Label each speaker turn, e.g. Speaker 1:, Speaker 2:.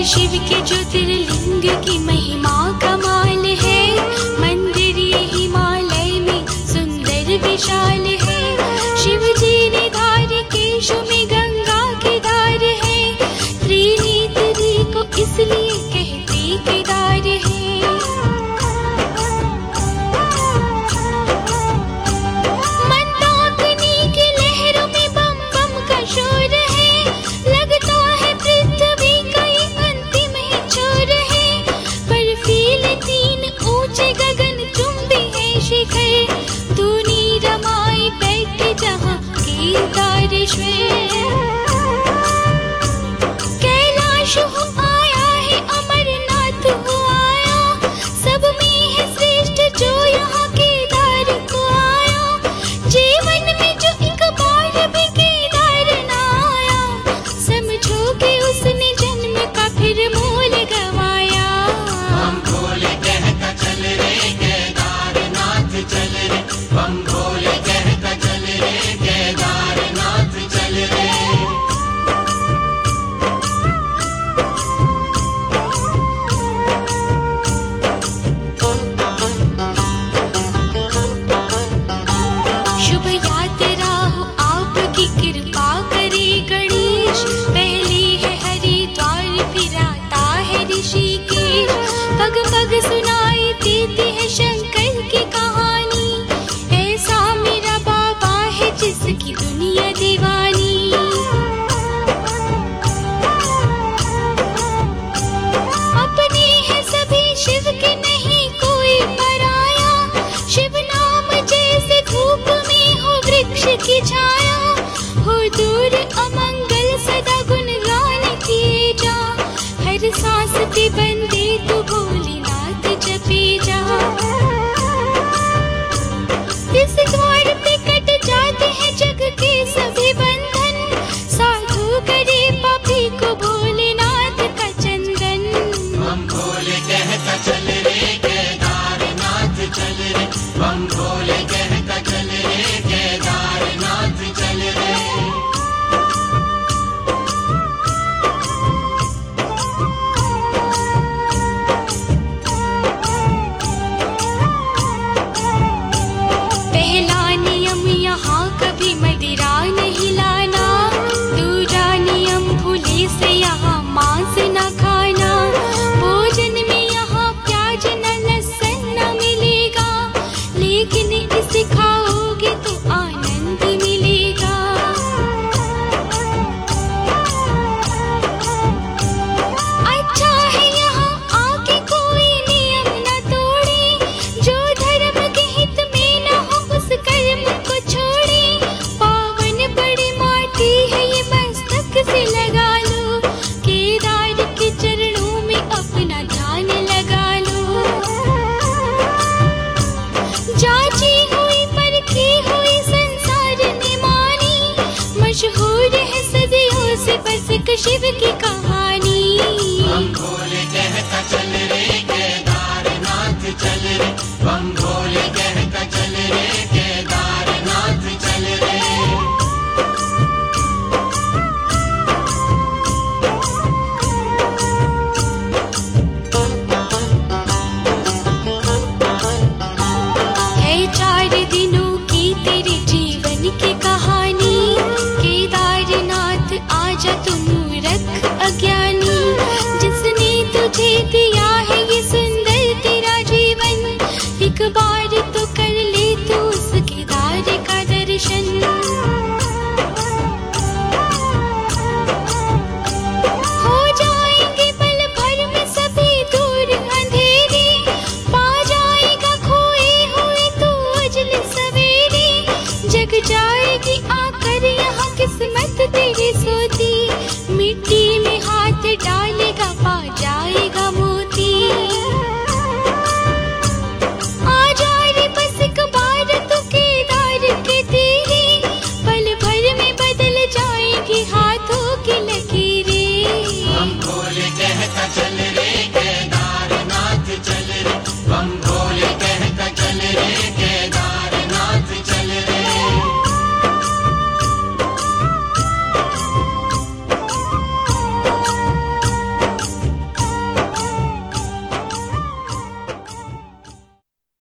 Speaker 1: शिव के ज्योतिर्लिंग की महिमा कमाल है। मंदिर ये हिमालय में सुंदर विशाल है। शिव जी ने धार केश में गंगा की धार है। त्रिनेत्री को इसलिए कहते केदार है। मंदाकिनी की लहरों में बम बम का शोर है। लगता है पृथ्वी का ये अंतिम ही छोर है। बर्फीले तीन ऊंचे गगन चुंबी है शिखर। धूनी रमाई बैठे जहाँ केदारेश्वर। कैलाश हो आया है, अमरनाथ हो आया। सब में है श्रेष्ठ जो यहाँ केदार को आया। जीवन में जो एक बार भी केदार ना आया, समझो कि उसने जन्म का फिर मोल गवाया।
Speaker 2: बम भोले कहता चल रे केदारनाथ चल रे। बम भोले कहता चल रे केदारनाथ चल रे।
Speaker 1: शुभ यात्रा हो आपकी कृपा करे गणेश। पहले है हरिद्वार फिर आता है ऋषिकेश। पग पग सुनाई देती है शंकर की कहानी। ऐसा मेरा बाबा है जिसकी दुनिया दीवानी। अपने हैं सभी शिव के नहीं कोई पराया। शिव नाम जैसे धूप में हो वृक्ष की छाया। हो दूर अमंगल सदा गुणगान किए जा। हर सांस पे बंदे तू भोलेनाथ जपे जा। इस द्वार पे कट जाते हैं जग के सभी बंधन। साधु करे पापी को भोलेनाथ का चंदन।
Speaker 2: बम भोले कहता चल रे केदारनाथ चल रे। बम भोले कहता चल रे केदारनाथ चल रे।
Speaker 1: पहला नियम यहाँ कभी मदिरा नहीं लाना। दूसरा नियम भूले से यहाँ मांस न खाना। भोजन में यहाँ प्याज न लहसुन न मिलेगा। लेकिन इसे खाओगे तो आनंद मिलेगा। अच्छा है यहाँ आके कोई नियम न तोड़े। जो धर्म के हित में न हो उस कर्म को छोड़े। पावन बड़ी माटी है ये मस्तक से लगा लो। केदार के चरणों में अपना ध्यान लगा लो। जांची हुई परखी हुई संसार ने मानी। मशहूर है सदियों से बस एक शिव की कहानी।
Speaker 2: बम भोले कहता चल रे केदारनाथ चल रे। बम भोले कहता चल रे केदारनाथ चल रे।
Speaker 1: है 4 दिनों की तेरे जीवन की कहानी। केदारनाथ आजा तू मूर्ख अज्ञानी। जिसने तुझे दिया है ये सुंदर तेरा जीवन। एक बार तो कर ले तू उस केदार का दर्शन। हो जाएंगे पल भर में सभी दूर अंधेरे। पा जाएगा खोए हुए तू अजल सवेरे। जग जाएगी आकर यहाँ किस्मत तेरी सोती। मिट्टी में हाथ डालेगा पा जाएगा मोती। आ जा रे बस एक बार तू केदार के तेरे। पल भर में बदल जाएगी हाथों की लकीरें।
Speaker 2: बम भोले कहता चल रे